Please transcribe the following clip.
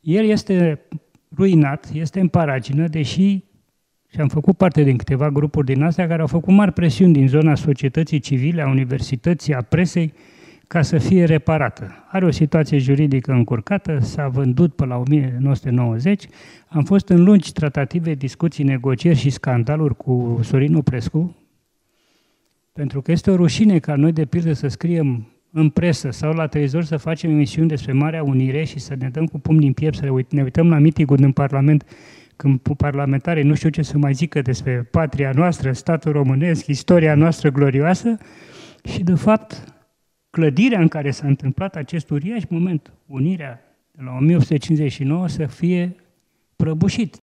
El este ruinat, este în paragină, deși și am făcut parte din câteva grupuri din astea care au făcut mari presiuni din zona societății civile, a universității, a presei, ca să fie reparată. Are o situație juridică încurcată, s-a vândut până la 1990, am fost în lungi tratative, discuții, negocieri și scandaluri cu Sorin Oprescu, pentru că este o rușine ca noi, de pildă, să scriem în presă sau la televizor să facem emisiuni despre Marea Unire și să ne dăm cu pumnii în piept, să ne uităm la mitingul din Parlament, când parlamentarii nu știu ce să mai zică despre patria noastră, statul românesc, istoria noastră glorioasă și, de fapt, clădirea în care s-a întâmplat acest uriaș moment, unirea de la 1859, să fie prăbușit.